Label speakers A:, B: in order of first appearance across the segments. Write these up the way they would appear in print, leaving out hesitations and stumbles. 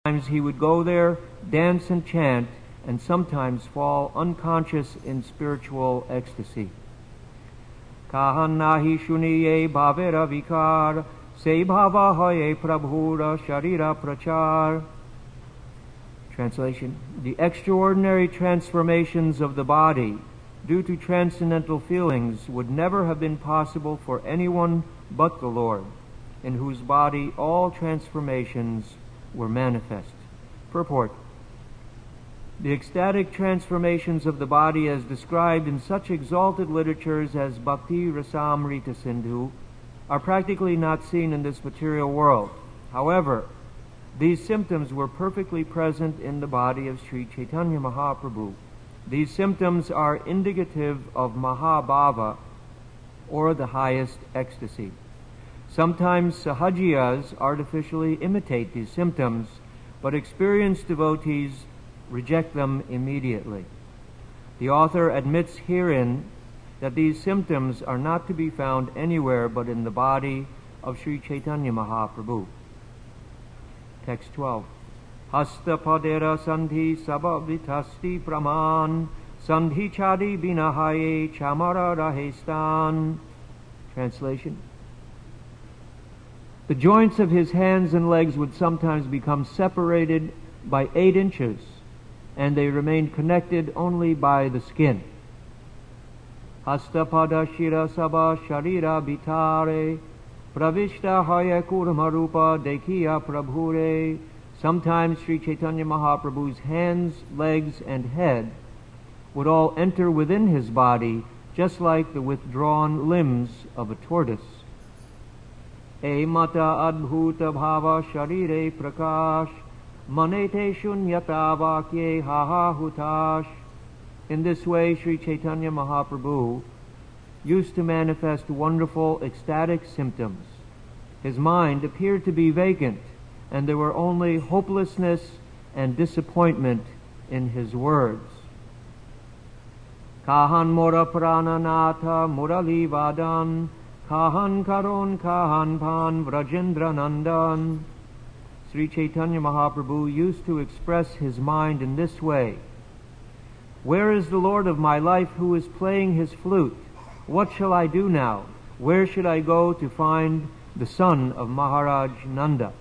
A: He would go there, dance and chant, and sometimes fall unconscious in spiritual ecstasy. Kahan nahi shuniye bhavera vikar, se bhava hoye prabhura sharira prachar. Translation: the extraordinary transformations of the body due to transcendental feelings would never have been possible for anyone but the Lord, in whose body all transformations were manifest. Purport: the ecstatic transformations of the body as described in such exalted literatures as Bhakti Rasamrita Sindhu are practically not seen in this material world. However, these symptoms were perfectly present in the body of Sri Chaitanya Mahaprabhu. These symptoms are indicative of Mahabhava, or the highest ecstasy. Sometimes sahajiyas artificially imitate these symptoms, but experienced devotees reject them immediately. The author admits herein that these symptoms are not to be found anywhere but in the body of Sri Chaitanya Mahaprabhu. Text 12. Hasta padera sandhi sabavitasti praman sandhi chadi binahaye chamara rahestan. Translation: the joints of his hands and legs would sometimes become separated by 8 inches, and they remained connected only by the skin. Hastapada shira sabha sharira bitare pravishta haya kurmarupa dekhiya prabhure. Sometimes Sri Chaitanya Mahaprabhu's hands, legs, and head would all enter within his body, just like the withdrawn limbs of a tortoise. E mata adbhuta bhava sharire prakash manete shunyata vakye haha hutash. In this way, Sri Chaitanya Mahaprabhu used to manifest wonderful ecstatic symptoms. His mind appeared to be vacant, and there were only hopelessness and disappointment in his words. Kahan mora prananatha murali vadan kahan karon kahan pan vrajendra nandan. Sri Chaitanya Mahaprabhu used to express his mind in this way: where is the Lord of my life who is playing his flute? What shall I do now? Where should I go to find the son of Maharaj Nanda?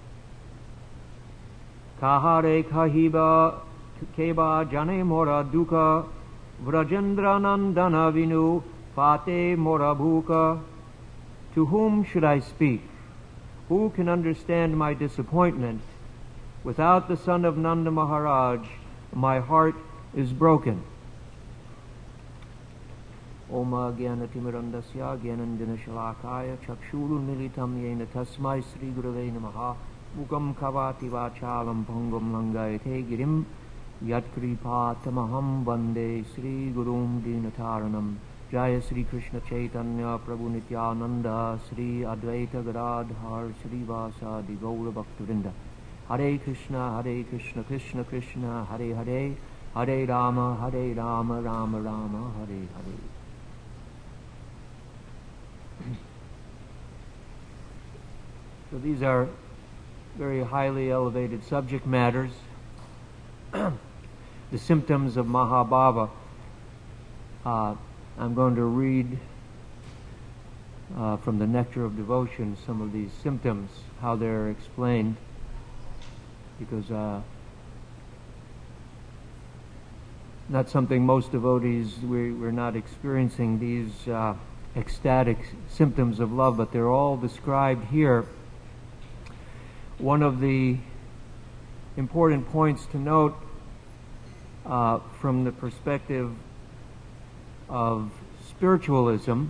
A: Kahare kahiba keba jane mora duka vrajendra nandana vinu fate mora bhuka. To whom should I speak? Who can understand my disappointment? Without the son of Nanda Maharaj, my heart is broken. Oma Gyanatimurandasya Gyanandina Shalakaya Chakshuru Militam Yena Tasmai Sri Gurave Namaha Mukam Kavati Vachalam Pangam Langayate Girim Yatkripatamaham Vande Sri Gurum Dinataranam. Jaya Sri Krishna Chaitanya Prabhu Nityananda Sri Advaita Gadadhar Sri Vasadi Gaura Bhaktivinoda. Hare Krishna Krishna Krishna Hare Hare Hare Rama Rama Rama Hare Hare. So these are very highly elevated subject matters. The symptoms of Mahabhava. I'm going to read from the Nectar of Devotion some of these symptoms, how they're explained, because not something most devotees, we're not experiencing these ecstatic symptoms of love, but they're all described here. One of the important points to note from the perspective of spiritualism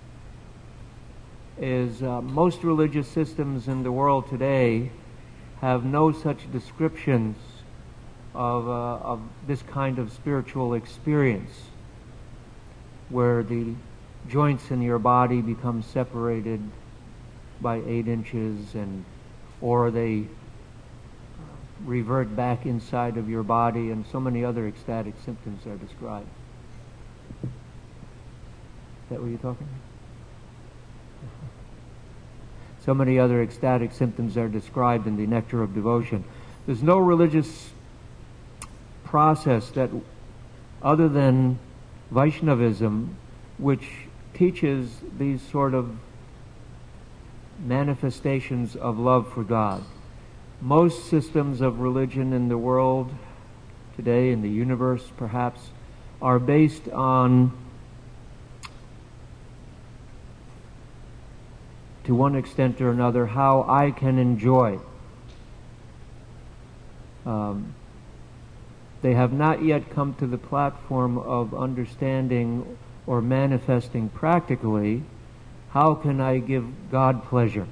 A: is most religious systems in the world today have no such descriptions of this kind of spiritual experience, where the joints in your body become separated by 8 inches, or they revert back inside of your body, and so many other ecstatic symptoms are described. Is that what you're talking about? So many other ecstatic symptoms are described in the Nectar of Devotion. There's no religious process that, other than Vaishnavism, which teaches these sort of manifestations of love for God. Most systems of religion in the world today, in the universe perhaps, are based on, to one extent or another, how I can enjoy. They have not yet come to the platform of understanding or manifesting practically, how can I give God pleasure?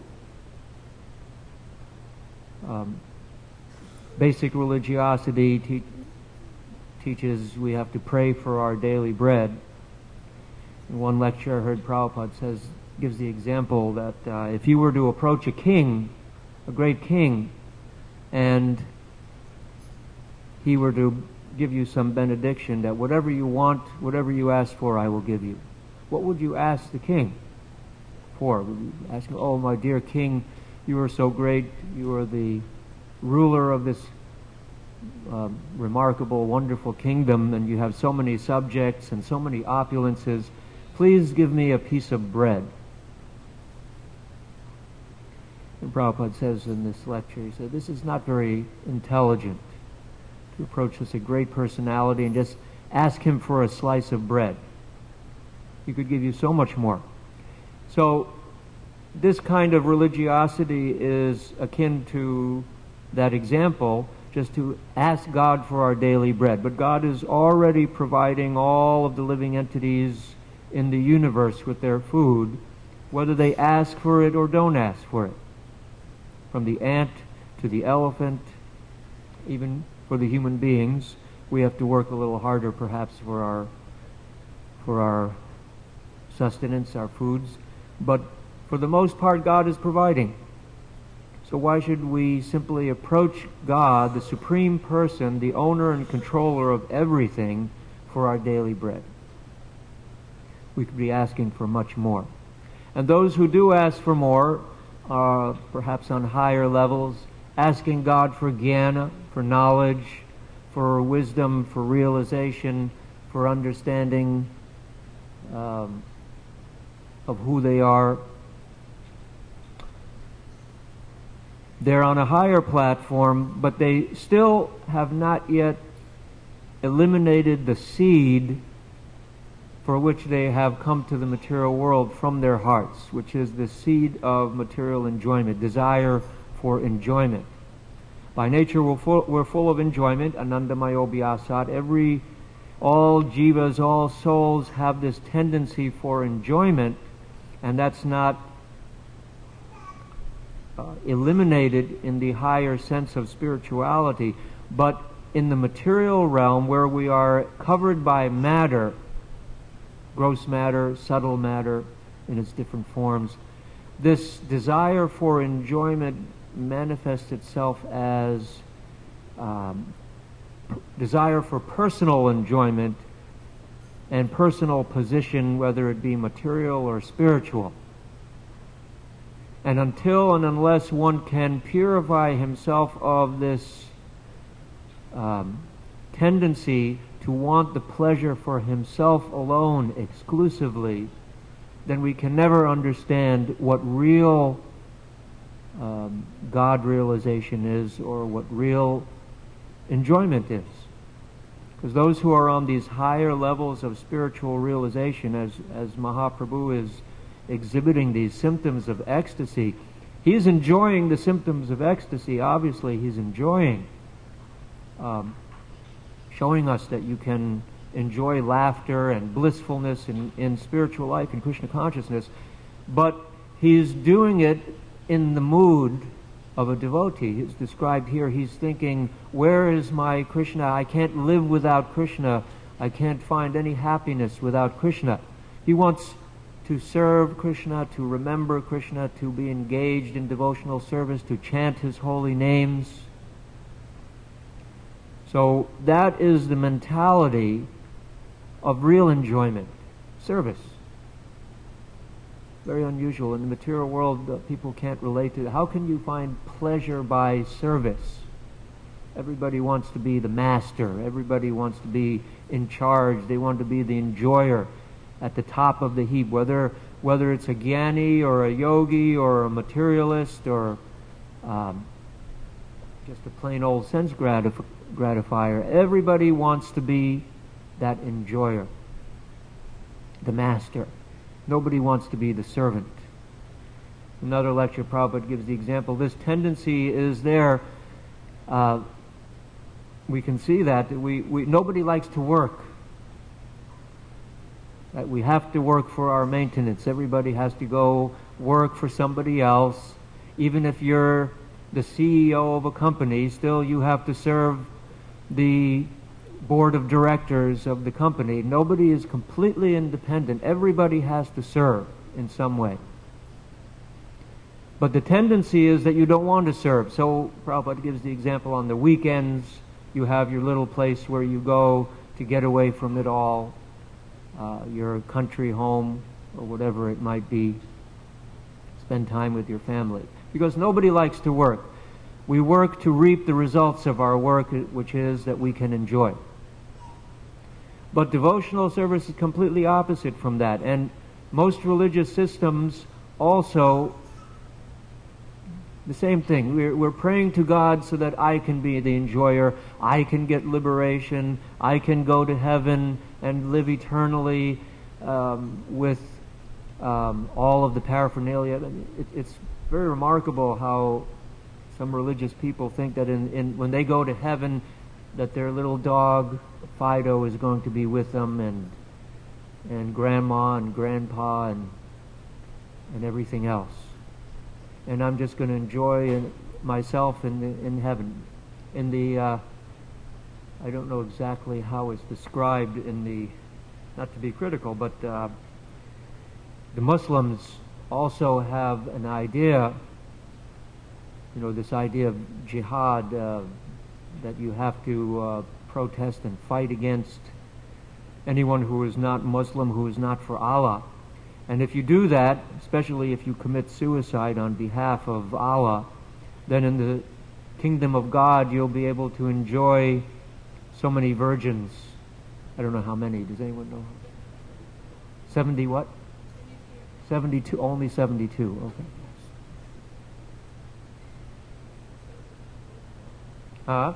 A: Basic religiosity teaches we have to pray for our daily bread. In one lecture I heard Prabhupada gives the example that if you were to approach a king, a great king, and he were to give you some benediction that whatever you want, whatever you ask for, I will give you, what would you ask the king for? Would you ask him, oh, my dear king, you are so great, you are the ruler of this remarkable, wonderful kingdom, and you have so many subjects and so many opulences, please give me a piece of bread. And Prabhupada says in this lecture, he said, this is not very intelligent to approach this a great personality and just ask him for a slice of bread. He could give you so much more. So this kind of religiosity is akin to that example, just to ask God for our daily bread. But God is already providing all of the living entities in the universe with their food, whether they ask for it or don't ask for it. From the ant to the elephant, even for the human beings, we have to work a little harder perhaps for our sustenance, our foods. But for the most part, God is providing. So why should we simply approach God, the Supreme Person, the owner and controller of everything, for our daily bread? We could be asking for much more. And those who do ask for more are perhaps on higher levels, asking God for jnana, for knowledge, for wisdom, for realization, for understanding of who they are. They're on a higher platform, but they still have not yet eliminated the seed for which they have come to the material world from their hearts, which is the seed of material enjoyment, desire for enjoyment. By nature, we're full of enjoyment, anandamayo bhyasat. All jivas, all souls have this tendency for enjoyment, and that's not eliminated in the higher sense of spirituality. But in the material realm, where we are covered by matter, gross matter, subtle matter in its different forms, this desire for enjoyment manifests itself as desire for personal enjoyment and personal position, whether it be material or spiritual. And until and unless one can purify himself of this tendency to want the pleasure for himself alone exclusively, then we can never understand what real God realization is, or what real enjoyment is. Because those who are on these higher levels of spiritual realization, as Mahaprabhu is exhibiting these symptoms of ecstasy, he's enjoying the symptoms of ecstasy. Obviously he's enjoying, showing us that you can enjoy laughter and blissfulness in spiritual life, in Krishna consciousness, but he's doing it in the mood of a devotee. It's described here, he's thinking, where is my Krishna? I can't live without Krishna. I can't find any happiness without Krishna. He wants to serve Krishna, to remember Krishna, to be engaged in devotional service, to chant his holy names. So that is the mentality of real enjoyment, service. Very unusual. In the material world, people can't relate to it. How can you find pleasure by service? Everybody wants to be the master. Everybody wants to be in charge. They want to be the enjoyer at the top of the heap, whether it's a jnani or a yogi or a materialist or just a plain old sense gratifier. Everybody wants to be that enjoyer, the master. Nobody wants to be the servant. Another lecture, Prabhupada gives the example. This tendency is there. We can see that nobody likes to work. That we have to work for our maintenance. Everybody has to go work for somebody else. Even if you're the CEO of a company, still you have to serve the board of directors of the company. Nobody is completely independent. Everybody has to serve in some way. But the tendency is that you don't want to serve. So Prabhupada gives the example, on the weekends you have your little place where you go to get away from it all, your country home or whatever it might be. Spend time with your family. Because nobody likes to work. We work to reap the results of our work, which is that we can enjoy. But devotional service is completely opposite from that. And most religious systems also, the same thing. We're praying to God so that I can be the enjoyer, I can get liberation, I can go to heaven and live eternally with all of the paraphernalia. It's very remarkable how some religious people think that when they go to heaven, that their little dog Fido is going to be with them, and grandma and grandpa and everything else. And I'm just going to enjoy myself in heaven. In the I don't know exactly how it's described in the, not to be critical, but the Muslims also have an idea, this idea of jihad, that you have to protest and fight against anyone who is not Muslim, who is not for Allah. And if you do that, especially if you commit suicide on behalf of Allah, then in the kingdom of God you'll be able to enjoy so many virgins. I don't know how many. Does anyone know? 70 what? 72. Only 72. Okay. Huh?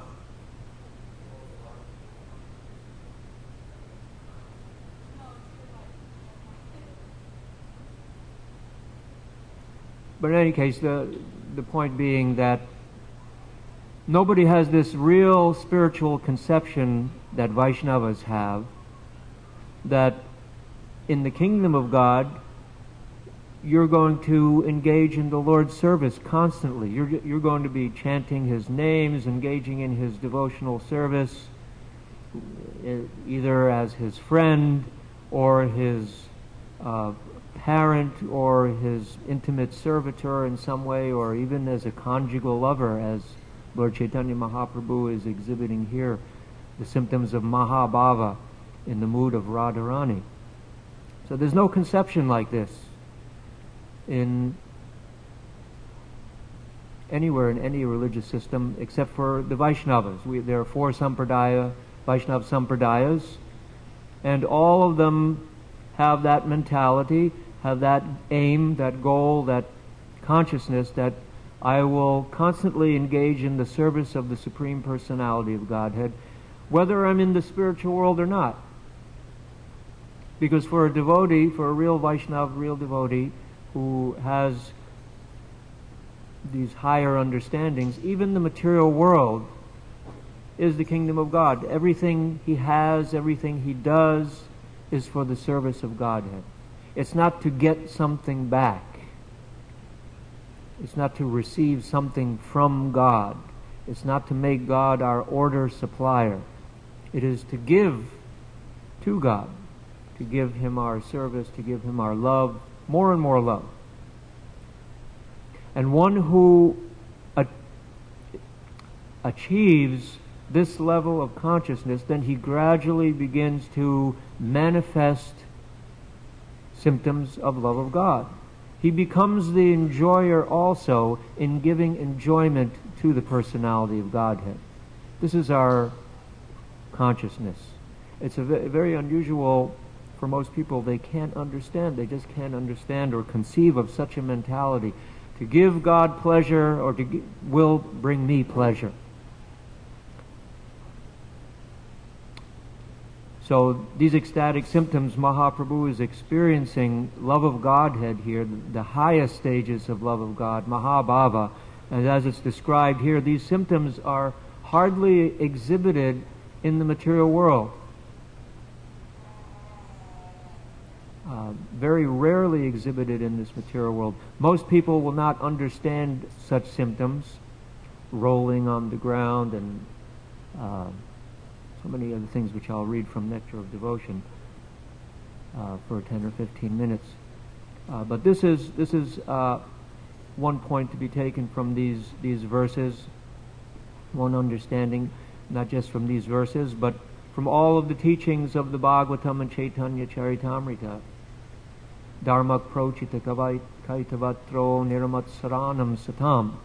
A: But in any case, the point being that nobody has this real spiritual conception that Vaishnavas have, that in the kingdom of God, you're going to engage in the Lord's service constantly. You're going to be chanting His names, engaging in His devotional service, either as His friend or His parent or His intimate servitor in some way, or even as a conjugal lover, as Lord Chaitanya Mahaprabhu is exhibiting here, the symptoms of Mahabhava in the mood of Radharani. So there's no conception like this anywhere in any religious system except for the Vaishnavas. There are 4 Vaishnava Sampradayas, and all of them have that mentality, have that aim, that goal, that consciousness that I will constantly engage in the service of the Supreme Personality of Godhead, whether I'm in the spiritual world or not. Because for a devotee, for a real Vaishnava, real devotee, who has these higher understandings, even the material world is the kingdom of God. Everything he has, everything he does is for the service of Godhead. It's not to get something back. It's not to receive something from God. It's not to make God our order supplier. It is to give to God, to give Him our service, to give Him our love, more and more love. And one who achieves this level of consciousness, then he gradually begins to manifest symptoms of love of God. He becomes the enjoyer also in giving enjoyment to the personality of Godhead. This is our consciousness. It's very unusual for most people. They can't understand. They just can't understand or conceive of such a mentality. To give God pleasure or will bring me pleasure. So these ecstatic symptoms, Mahaprabhu is experiencing love of Godhead here, the highest stages of love of God, Mahabhava. And as it's described here, these symptoms are hardly exhibited in the material world. Very rarely exhibited in this material world. Most people will not understand such symptoms, rolling on the ground and so many other things which I'll read from Nectar of Devotion for 10 or 15 minutes. But this is one point to be taken from these verses, one understanding, not just from these verses, but from all of the teachings of the Bhagavatam and Chaitanya Charitamrita. Dharmak prochita kaitavatro niramat saranam satam.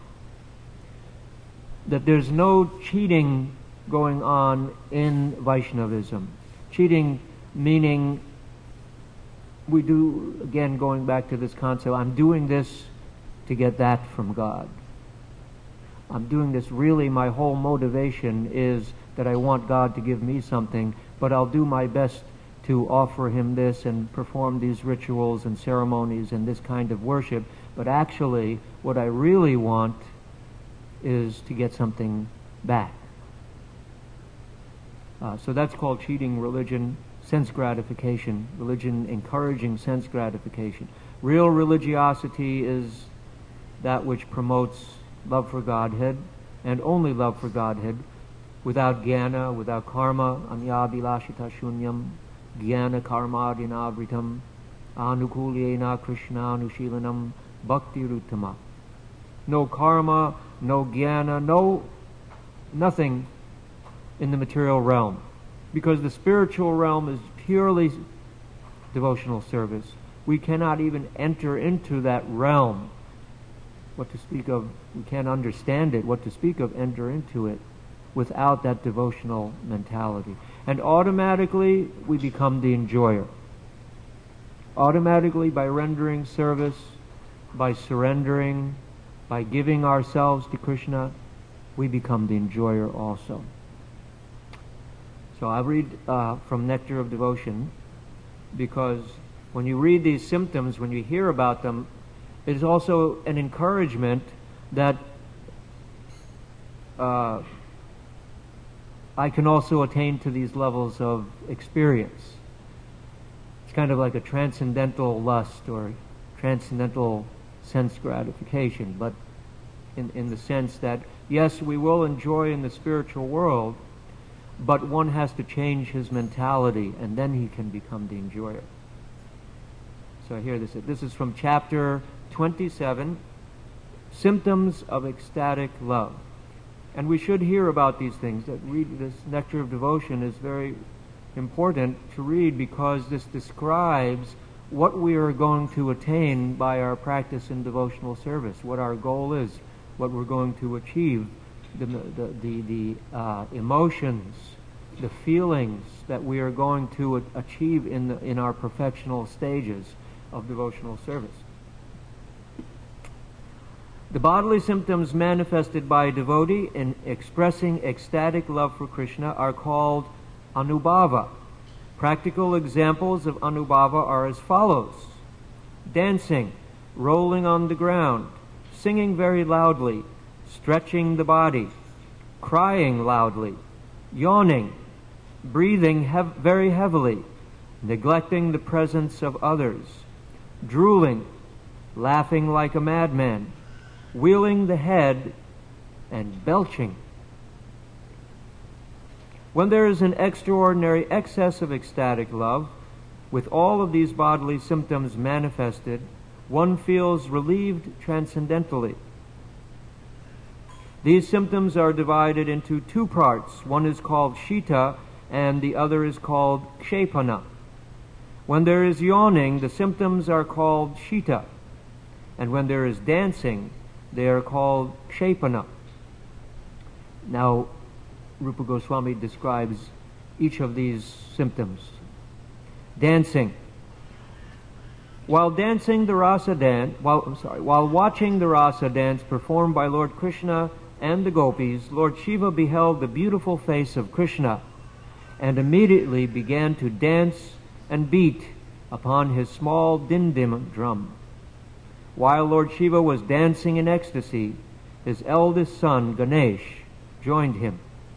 A: That there's no cheating going on in Vaishnavism. Cheating meaning, we do, again going back to this concept, I'm doing this to get that from God. I'm doing this, really my whole motivation is that I want God to give me something, but I'll do my best to offer Him this and perform these rituals and ceremonies and this kind of worship. But actually, what I really want is to get something back. So that's called cheating religion, sense gratification, religion encouraging sense gratification. Real religiosity is that which promotes love for Godhead, and only love for Godhead, without jnana, without karma, anyabhilashita shunyam, jnana karmadinavritam, anukulyena krishna anushilanam, bhakti ruttama. No karma, no jnana, nothing in the material realm, because the spiritual realm is purely devotional service. We cannot even enter into that realm. What to speak of, we can't understand it, what to speak of enter into it without that devotional mentality. And automatically we become the enjoyer. Automatically, by rendering service, by surrendering, by giving ourselves to Krishna, we become the enjoyer also. So I read from Nectar of Devotion, because when you read these symptoms, when you hear about them, it is also an encouragement that I can also attain to these levels of experience. It's kind of like a transcendental lust or transcendental sense gratification, but in the sense that, yes, we will enjoy in the spiritual world, but one has to change his mentality, and then he can become the enjoyer. So here this is from chapter 27, Symptoms of Ecstatic Love. And we should hear about these things. That read this Nectar of Devotion is very important to read, because this describes what we are going to attain by our practice in devotional service, what our goal is, what we're going to achieve, the emotions, the feelings that we are going to achieve in our perfectional stages of devotional service. The bodily symptoms manifested by a devotee in expressing ecstatic love for Krishna are called anubhava. Practical examples of anubhava are as follows: dancing, rolling on the ground, singing very loudly, stretching the body, crying loudly, yawning, breathing very heavily, neglecting the presence of others, drooling, laughing like a madman, wheeling the head, and belching. When there is an extraordinary excess of ecstatic love, with all of these bodily symptoms manifested, one feels relieved transcendentally. These symptoms are divided into two parts. One is called Shita, and the other is called Kshepana. When there is yawning, the symptoms are called Shita, and when there is dancing, they are called Kshepana. Now, Rupa Goswami describes each of these symptoms. Dancing. While watching the rasa dance performed by Lord Krishna and the gopis, Lord Shiva beheld the beautiful face of Krishna and immediately began to dance and beat upon his small dindim drum. While Lord Shiva was dancing in ecstasy, his eldest son, Ganesh, joined him.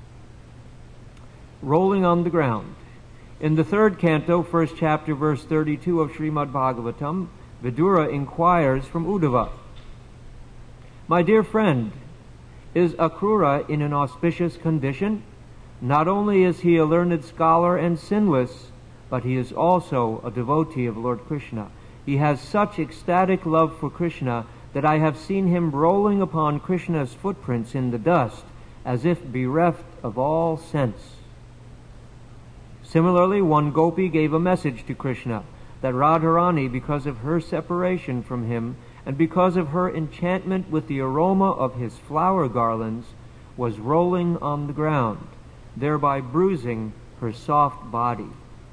A: Rolling on the ground. In the third canto, first chapter, verse 32 of Srimad Bhagavatam, Vidura inquires from Uddhava, "My dear friend, is Akrura in an auspicious condition? Not only is he a learned scholar and sinless, but he is also a devotee of Lord Krishna. He has such ecstatic love for Krishna that I have seen him rolling upon Krishna's footprints in the dust as if bereft of all sense." Similarly, one gopi gave a message to Krishna that Radharani, because of her separation from him and because of her enchantment with the aroma of his flower garlands, was rolling on the ground, thereby bruising her soft body.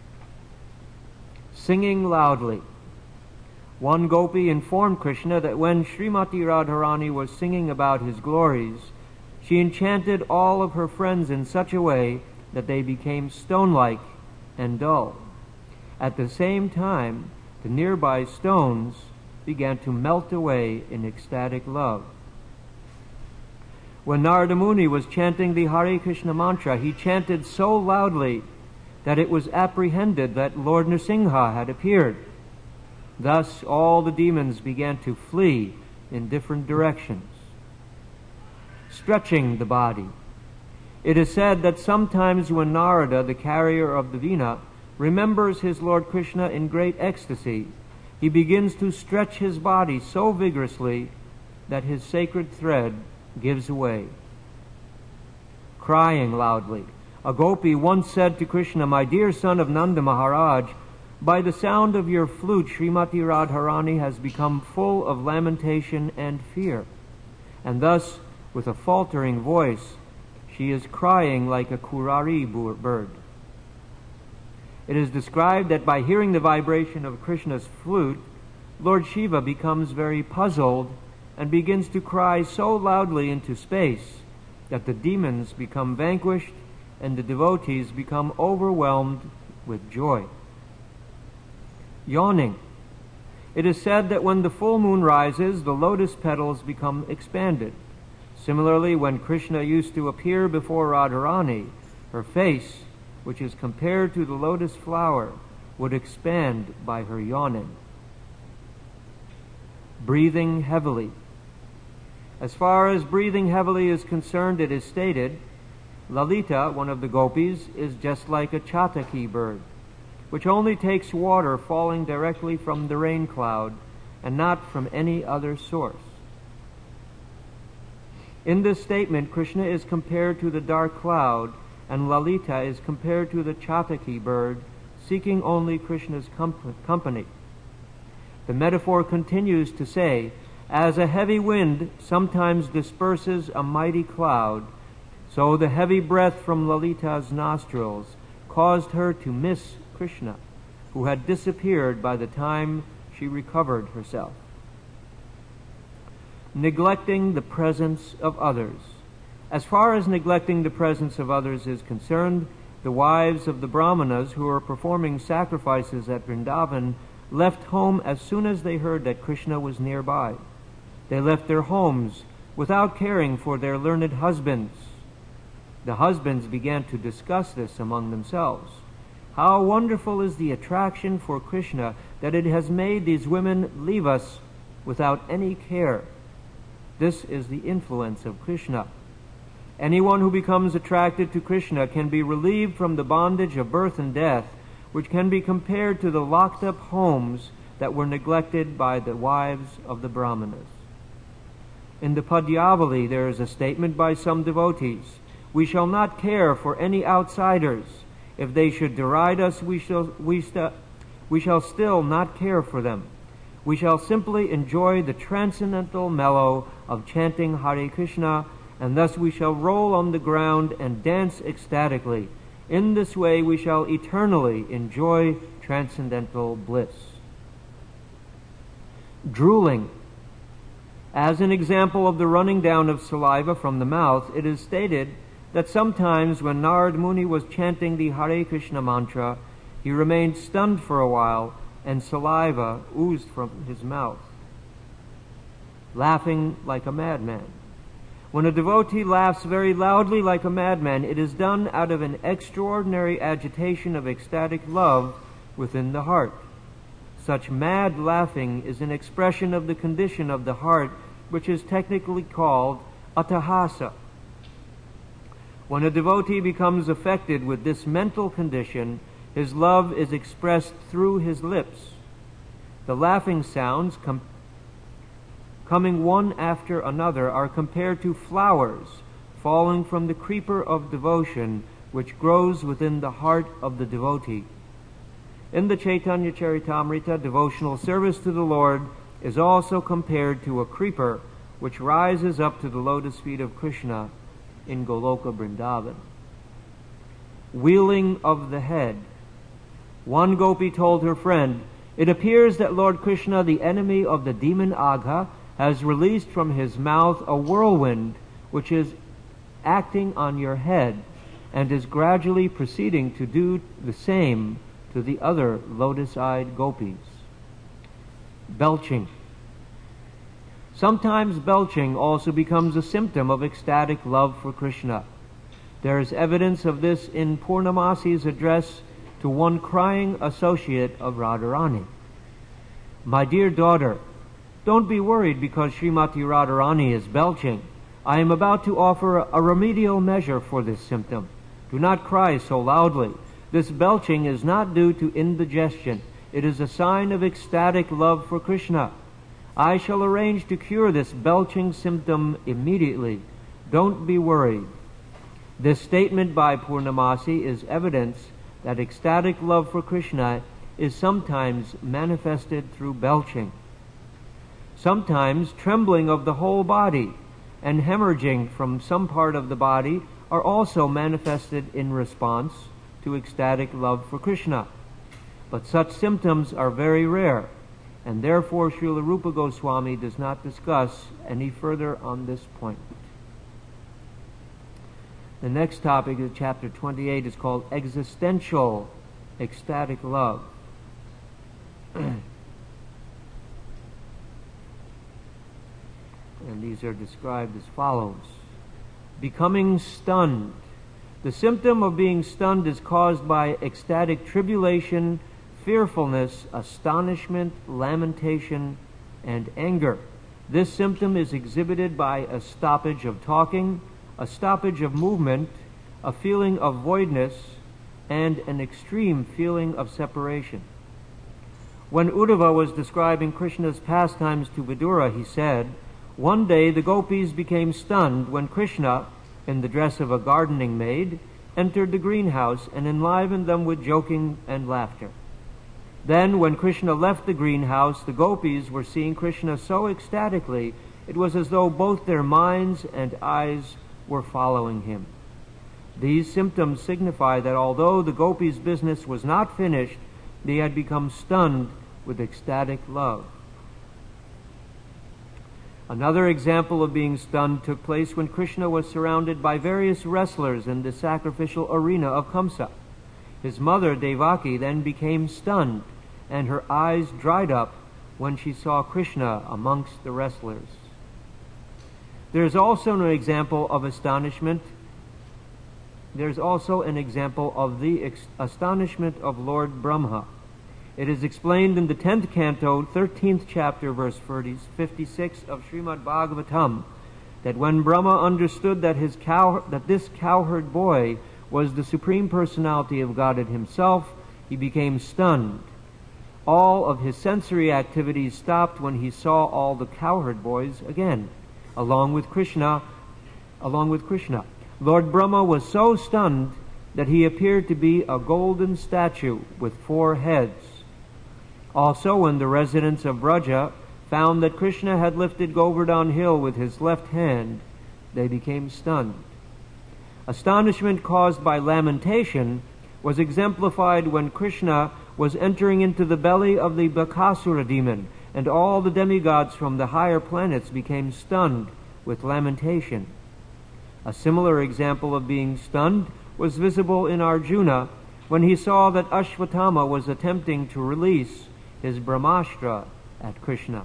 A: Singing loudly. One gopi informed Krishna that when Srimati Radharani was singing about his glories, she enchanted all of her friends in such a way that they became stone-like and dull. At the same time, the nearby stones began to melt away in ecstatic love. When Narada Muni was chanting the Hare Krishna mantra, he chanted so loudly that it was apprehended that Lord Nrsimha had appeared. Thus all the demons began to flee in different directions. Stretching the body. It is said that sometimes when Narada, the carrier of the Veena, remembers his Lord Krishna in great ecstasy, he begins to stretch his body so vigorously that his sacred thread gives way. Crying loudly. A gopi once said to Krishna, "My dear son of Nanda Maharaj, by the sound of your flute, Srimati Radharani has become full of lamentation and fear, and thus, with a faltering voice, she is crying like a kurari bird." It is described that by hearing the vibration of Krishna's flute, Lord Shiva becomes very puzzled and begins to cry so loudly into space that the demons become vanquished and the devotees become overwhelmed with joy. Yawning. It is said that when the full moon rises, the lotus petals become expanded. Similarly, when Krishna used to appear before Radharani, her face, which is compared to the lotus flower, would expand by her yawning. Breathing heavily. As far as breathing heavily is concerned, it is stated, Lalita, one of the gopis, is just like a chataki bird, which only takes water falling directly from the rain cloud and not from any other source. In this statement, Krishna is compared to the dark cloud, and Lalita is compared to the chataki bird, seeking only Krishna's company. The metaphor continues to say, as a heavy wind sometimes disperses a mighty cloud, so the heavy breath from Lalita's nostrils caused her to miss Krishna, who had disappeared by the time she recovered herself. Neglecting the presence of others. As far as neglecting the presence of others is concerned, the wives of the Brahmanas who were performing sacrifices at Vrindavan left home as soon as they heard that Krishna was nearby. They left their homes without caring for their learned husbands. The husbands began to discuss this among themselves. How wonderful is the attraction for Krishna that it has made these women leave us without any care. This is the influence of Krishna. Anyone who becomes attracted to Krishna can be relieved from the bondage of birth and death, which can be compared to the locked-up homes that were neglected by the wives of the Brahmanas. In the Padyavali, there is a statement by some devotees, "We shall not care for any outsiders. If they should deride us, we shall still not care for them. We shall simply enjoy the transcendental mellow of chanting Hare Krishna and thus we shall roll on the ground and dance ecstatically. In this way we shall eternally enjoy transcendental bliss. Drooling. As an example of the running down of saliva from the mouth, it is stated that sometimes when Narad Muni was chanting the Hare Krishna mantra, he remained stunned for a while and saliva oozed from his mouth. Laughing like a madman. When a devotee laughs very loudly like a madman, it is done out of an extraordinary agitation of ecstatic love within the heart. Such mad laughing is an expression of the condition of the heart, which is technically called atahasa. When a devotee becomes affected with this mental condition, his love is expressed through his lips. The laughing sounds coming one after another are compared to flowers falling from the creeper of devotion which grows within the heart of the devotee. In the Chaitanya Charitamrita, devotional service to the Lord is also compared to a creeper which rises up to the lotus feet of Krishna in Goloka Vrindavan. Wheeling of the head. One gopi told her friend, "It appears that Lord Krishna, the enemy of the demon Agha, has released from his mouth a whirlwind which is acting on your head and is gradually proceeding to do the same to the other lotus-eyed gopis." Belching. Sometimes belching also becomes a symptom of ecstatic love for Krishna. There is evidence of this in Purnamasi's address to one crying associate of Radharani. "My dear daughter, don't be worried because Srimati Radharani is belching. I am about to offer a remedial measure for this symptom. Do not cry so loudly. This belching is not due to indigestion. It is a sign of ecstatic love for Krishna. I shall arrange to cure this belching symptom immediately. Don't be worried." This statement by Purnamasi is evidence that ecstatic love for Krishna is sometimes manifested through belching. Sometimes trembling of the whole body and hemorrhaging from some part of the body are also manifested in response to ecstatic love for Krishna. But such symptoms are very rare, and therefore Srila Rupa Goswami does not discuss any further on this point. The next topic of chapter 28 is called existential ecstatic love. And these are described as follows. Becoming stunned. The symptom of being stunned is caused by ecstatic tribulation, fearfulness, astonishment, lamentation, and anger. This symptom is exhibited by a stoppage of talking, a stoppage of movement, a feeling of voidness, and an extreme feeling of separation. When Uddhava was describing Krishna's pastimes to Vidura, he said, "One day the gopis became stunned when Krishna, in the dress of a gardening maid, entered the greenhouse and enlivened them with joking and laughter. Then, when Krishna left the greenhouse, the gopis were seeing Krishna so ecstatically, it was as though both their minds and eyes were following him." These symptoms signify that although the gopis' business was not finished, they had become stunned with ecstatic love. Another example of being stunned took place when Krishna was surrounded by various wrestlers in the sacrificial arena of Kamsa. His mother, Devaki, then became stunned, and her eyes dried up when she saw Krishna amongst the wrestlers. There is also an example of astonishment. There's also an example of the astonishment of Lord Brahma. It is explained in the 10th canto, 13th chapter, verse 56 of Srimad Bhagavatam, that when Brahma understood that this cowherd boy was the Supreme Personality of Godhead himself, he became stunned. All of his sensory activities stopped when he saw all the cowherd boys again, along with Krishna. Lord Brahma was so stunned that he appeared to be a golden statue with 4 heads. Also, when the residents of Braja found that Krishna had lifted Govardhan hill with his left hand, they became stunned. Astonishment caused by lamentation was exemplified when Krishna was entering into the belly of the Bakasura demon, and all the demigods from the higher planets became stunned with lamentation. A similar example of being stunned was visible in Arjuna when he saw that Ashwatthama was attempting to release his Brahmastra at Krishna.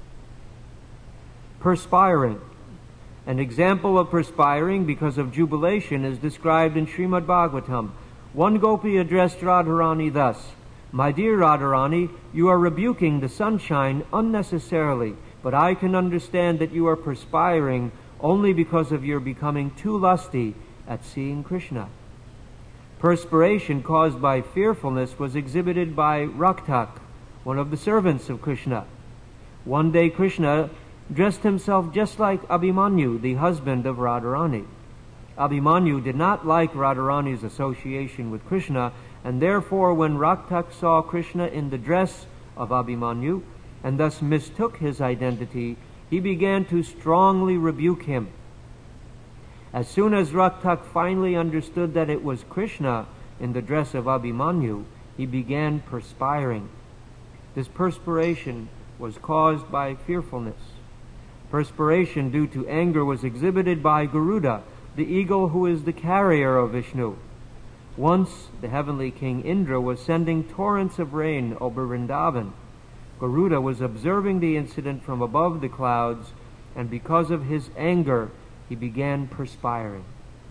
A: Perspiring. An example of perspiring because of jubilation is described in Srimad Bhagavatam. One gopi addressed Radharani thus, "My dear Radharani, you are rebuking the sunshine unnecessarily, but I can understand that you are perspiring only because of your becoming too lusty at seeing Krishna." Perspiration caused by fearfulness was exhibited by Raktak, one of the servants of Krishna. One day Krishna dressed himself just like Abhimanyu, the husband of Radharani. Abhimanyu did not like Radharani's association with Krishna, and therefore when Raktak saw Krishna in the dress of Abhimanyu, and thus mistook his identity, he began to strongly rebuke him. As soon as Raktak finally understood that it was Krishna in the dress of Abhimanyu, he began perspiring. This perspiration was caused by fearfulness. Perspiration due to anger was exhibited by Garuda, the eagle who is the carrier of Vishnu. Once the heavenly king Indra was sending torrents of rain over Vrindavan. Garuda was observing the incident from above the clouds, and because of his anger, he began perspiring.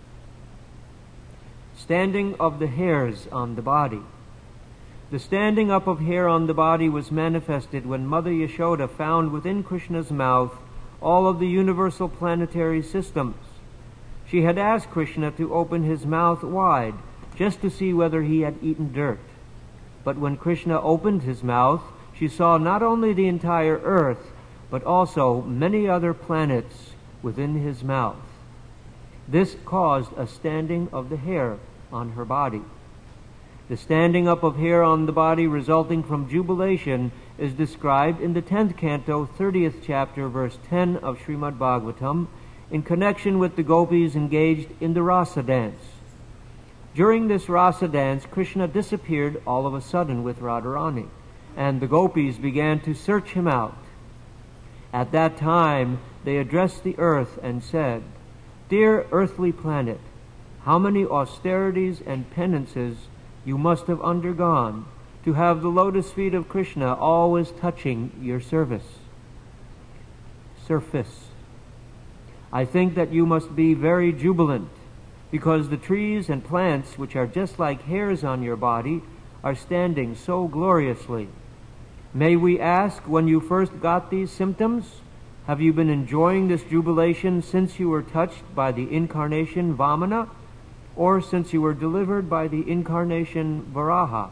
A: Standing of the hairs on the body. The standing up of hair on the body was manifested when Mother Yashoda found within Krishna's mouth all of the universal planetary systems. She had asked Krishna to open his mouth wide, just to see whether he had eaten dirt. But when Krishna opened his mouth, she saw not only the entire earth, but also many other planets within his mouth. This caused a standing of the hair on her body. The standing up of hair on the body resulting from jubilation is described in the 10th canto, 30th chapter, verse 10 of Srimad Bhagavatam, in connection with the gopis engaged in the rasa dance. During this rasa dance, Krishna disappeared all of a sudden with Radharani, and the gopis began to search him out. At that time, they addressed the earth and said, "Dear earthly planet, how many austerities and penances you must have undergone to have the lotus feet of Krishna always touching your surface. I think that you must be very jubilant, because the trees and plants, which are just like hairs on your body, are standing so gloriously. May we ask, when you first got these symptoms, have you been enjoying this jubilation since you were touched by the incarnation Vamana, or since you were delivered by the incarnation Varaha?"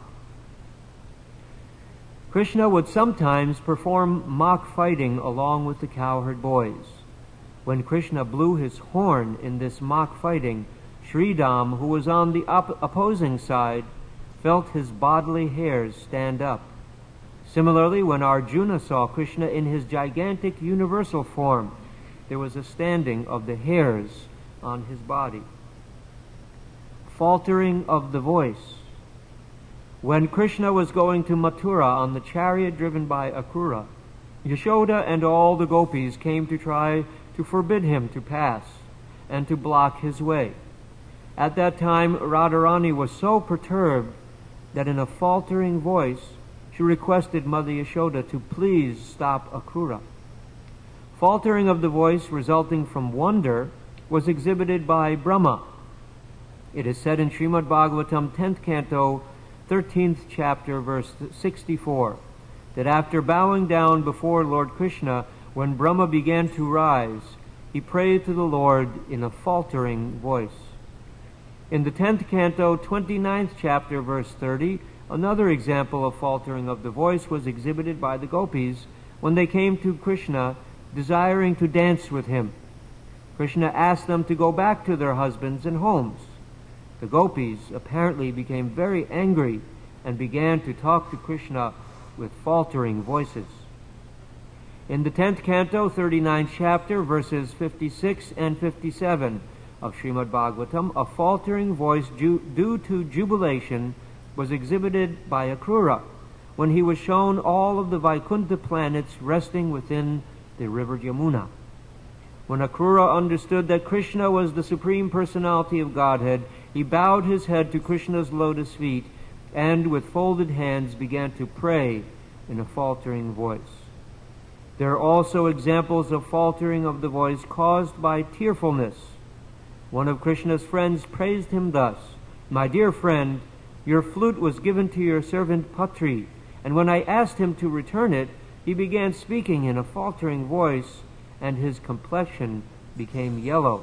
A: Krishna would sometimes perform mock fighting along with the cowherd boys. When Krishna blew his horn in this mock fighting, Sridham, who was on the opposing side, felt his bodily hairs stand up. Similarly, when Arjuna saw Krishna in his gigantic universal form, there was a standing of the hairs on his body. Faltering of the voice. When Krishna was going to Mathura on the chariot driven by Akrura, Yashoda and all the gopis came to try to forbid him to pass and to block his way. At that time, Radharani was so perturbed that in a faltering voice, she requested Mother Yashoda to please stop Akrura. Faltering of the voice resulting from wonder was exhibited by Brahma. It is said in Srimad Bhagavatam, 10th canto, 13th chapter, verse 64, that after bowing down before Lord Krishna, when Brahma began to rise, he prayed to the Lord in a faltering voice. In the 10th canto, 29th chapter, verse 30, another example of faltering of the voice was exhibited by the gopis when they came to Krishna desiring to dance with him. Krishna asked them to go back to their husbands and homes. The gopis apparently became very angry and began to talk to Krishna with faltering voices. In the 10th canto, 39th chapter, verses 56 and 57 of Srimad Bhagavatam, a faltering voice due to jubilation was exhibited by Akrura when he was shown all of the Vaikuntha planets resting within the river Yamuna. When Akrura understood that Krishna was the Supreme Personality of Godhead, he bowed his head to Krishna's lotus feet and with folded hands began to pray in a faltering voice. There are also examples of faltering of the voice caused by tearfulness. One of Krishna's friends praised him thus, "My dear friend, your flute was given to your servant Patri, and when I asked him to return it, he began speaking in a faltering voice, and his complexion became yellow."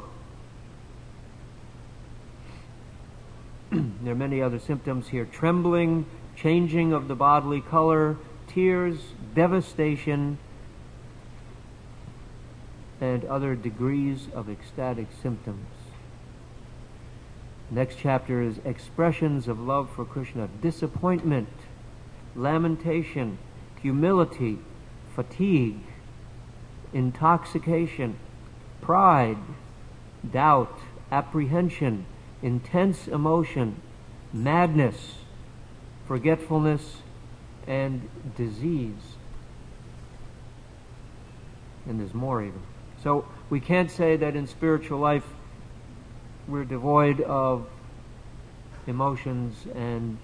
A: There are many other symptoms here: trembling, changing of the bodily color, tears, devastation, and other degrees of ecstatic symptoms. Next chapter is expressions of love for Krishna: disappointment, lamentation, humility, fatigue, intoxication, pride, doubt, apprehension, intense emotion, madness, forgetfulness, and disease. And there's more even. So we can't say that in spiritual life we're devoid of emotions and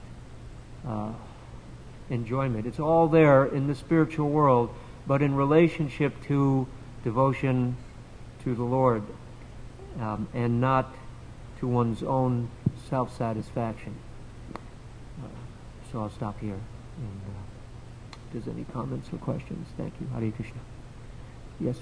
A: enjoyment. It's all there in the spiritual world, but in relationship to devotion to the Lord, and not to one's own self-satisfaction. So I'll stop here. And if there's any comments or questions, thank you. Hare Krishna. Yes.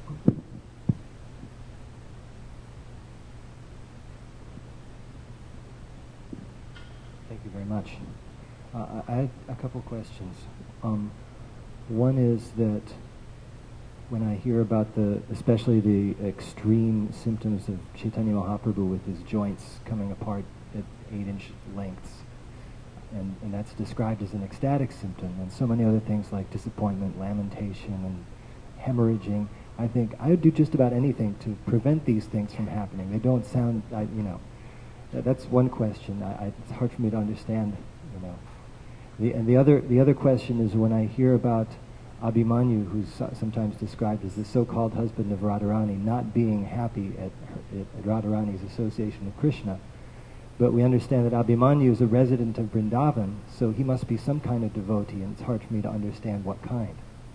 B: Thank you very much. I had a couple questions. One is that when I hear about especially the extreme symptoms of Chaitanya Mahaprabhu with his joints coming apart at 8-inch lengths, and that's described as an ecstatic symptom, and so many other things like disappointment, lamentation, and hemorrhaging, I think I would do just about anything to prevent these things from happening. They don't sound, that's one question. It's hard for me to understand, The other question is when I hear about Abhimanyu, who's sometimes described as the so-called husband of Radharani, not being happy at Radharani's association with Krishna, but we understand that Abhimanyu is a resident of Vrindavan, so he must be some kind of devotee, and it's hard for me to understand what kind.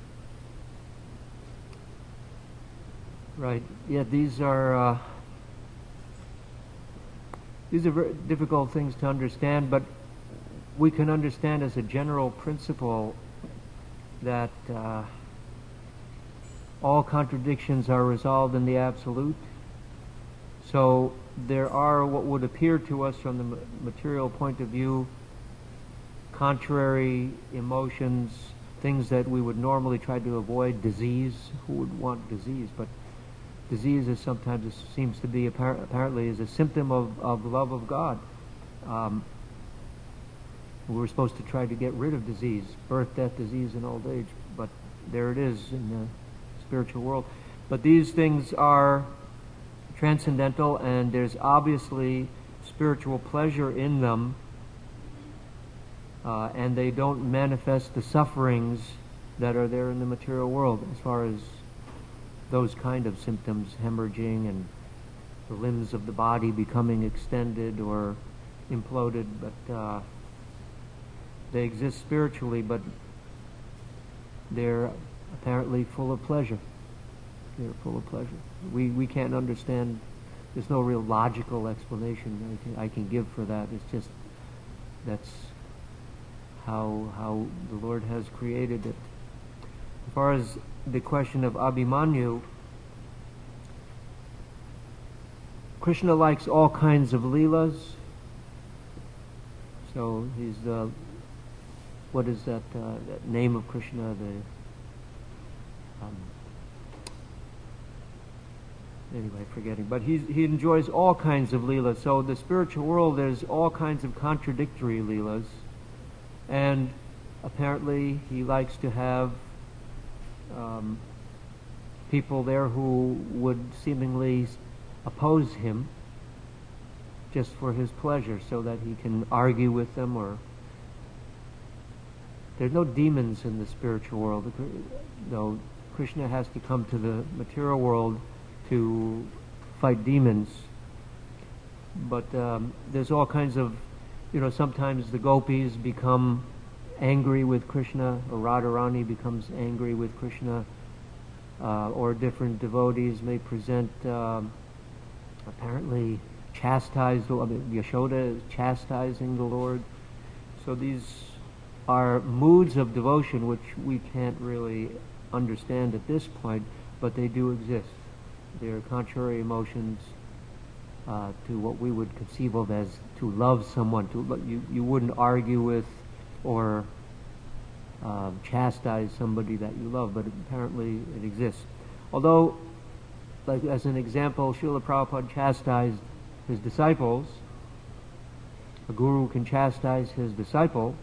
A: Right. Yeah, these are very difficult things to understand, but we can understand as a general principle that all contradictions are resolved in the Absolute. So there are what would appear to us from the material point of view contrary emotions, things that we would normally try to avoid. Disease, who would want disease? But disease is sometimes, it seems to be apparently is a symptom of love of God. We're supposed to try to get rid of disease, birth, death, disease, and old age, but there it is in the spiritual world. But these things are transcendental, and there's obviously spiritual pleasure in them, and they don't manifest the sufferings that are there in the material world as far as those kind of symptoms, hemorrhaging and the limbs of the body becoming extended or imploded, but they exist spiritually, but they're apparently full of pleasure. They're full of pleasure. We can't understand. There's no real logical explanation I can give for that. It's just that's how the Lord has created it. As far as the question of Abhimanyu, Krishna likes all kinds of leelas. So he's the, what is that name of Krishna? Anyway, forgetting. But he enjoys all kinds of leelas. So the spiritual world, there's all kinds of contradictory leelas. And apparently he likes to have people there who would seemingly oppose him just for his pleasure, so that he can argue with them. Or there's no demons in the spiritual world, though Krishna has to come to the material world to fight demons. But there's all kinds of, sometimes the gopis become angry with Krishna, or Radharani becomes angry with Krishna, or different devotees may present apparently Yashoda is chastising the Lord. So these are moods of devotion which we can't really understand at this point, but they do exist. They are contrary emotions to what we would conceive of as to love someone. You wouldn't argue with or chastise somebody that you love, but apparently it exists. Although, like as an example, Srila Prabhupada chastised his disciples. A guru can chastise his disciple,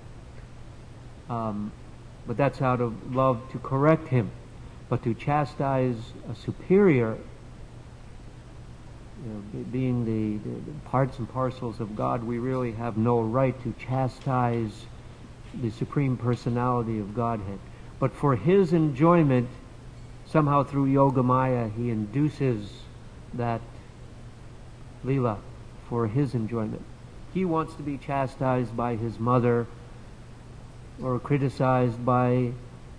A: but that's out of love to correct him. But to chastise a superior, being the parts and parcels of God, we really have no right to chastise the Supreme Personality of Godhead. But for his enjoyment, somehow through Yoga Maya, he induces that Leela for his enjoyment. He wants to be chastised by his mother or criticized by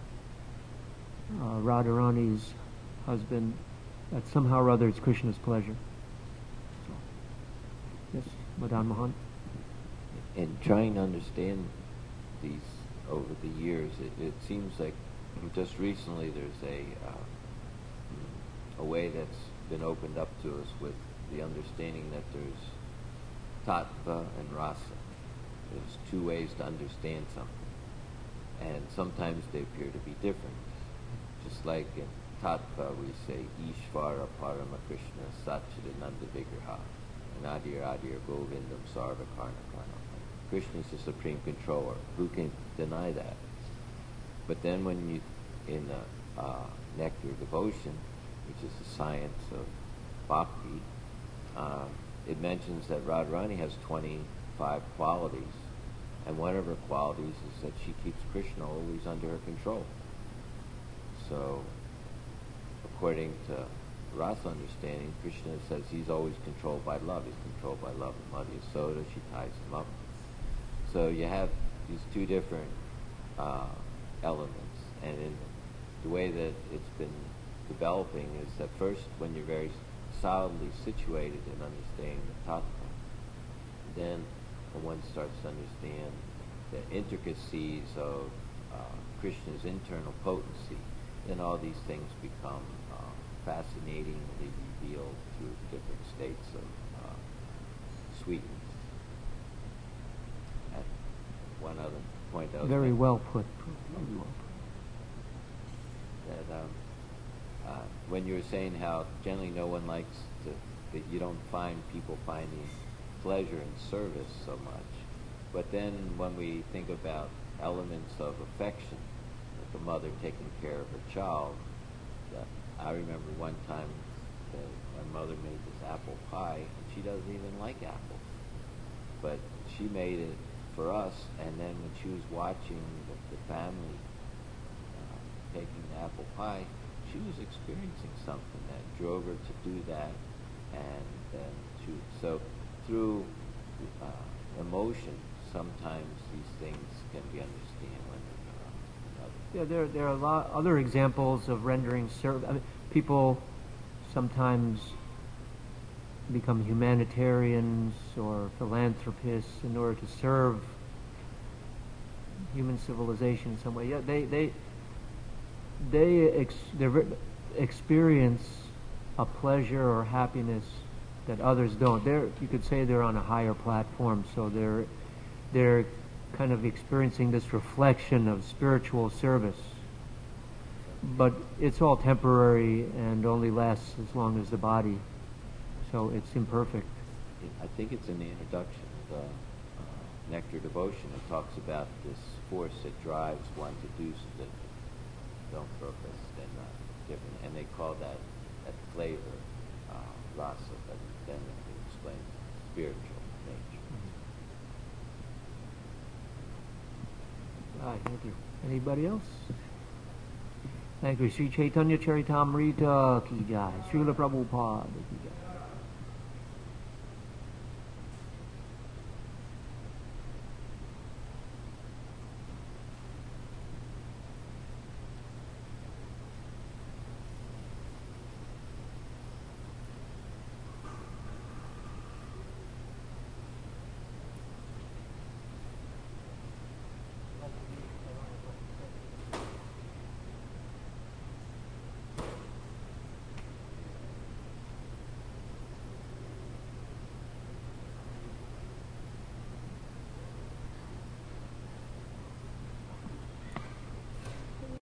A: Radharani's husband. That somehow or other it's Krishna's pleasure. So, yes, Madan Mohan.
C: In trying to understand these over the years, it seems like just recently there's a way that's been opened up to us with the understanding that there's tattva and rasa. There's two ways to understand something, and sometimes they appear to be different. Just like in tattva we say Ishvara Parama Krishna Satchidananda Vigraha, Nadir Adir Govindam Sarva Karna Karna. Krishna is the supreme controller. Who can deny that? But then when you, in Nectar Devotion, which is the science of bhakti, it mentions that Radharani has 25 qualities, and one of her qualities is that she keeps Krishna always under her control. So, according to Rasa understanding, Krishna says he's always controlled by love. He's controlled by love. And Mother Yasoda, she ties him up. So you have these two different elements, and in the way that it's been developing is that first, when you're very solidly situated in understanding the tattva, then when one starts to understand the intricacies of Krishna's internal potency, then all these things become fascinatingly revealed through different states of sweetness. And one other point I was
A: Very well put.
C: that when you were saying how generally no one likes that you don't find people finding pleasure in service so much, but then when we think about elements of affection, like a mother taking care of her child, I remember one time that my mother made this apple pie, and she doesn't even like apples, but she made it for us, and then when she was watching the family taking the apple pie, she was experiencing something that drove her to do that, and then so through emotion, sometimes these things can be understood when they're
A: Yeah, there are a lot other examples of rendering service. I mean, people sometimes become humanitarians or philanthropists in order to serve human civilization in some way. Yeah, they experience a pleasure or happiness that others don't. You could say they're on a higher platform, so they're kind of experiencing this reflection of spiritual service. But it's all temporary and only lasts as long as the body, so it's imperfect.
C: I think it's in the introduction of Nectar Devotion. It talks about this force that drives one to do philanthropist and different, and they call that flavor rasa, but then it explains spiritual nature.
A: All right, thank you. Anybody else? Thank you. Sri Chaitanya Charitamrita ki jai. Srila Prabhupada ki jai.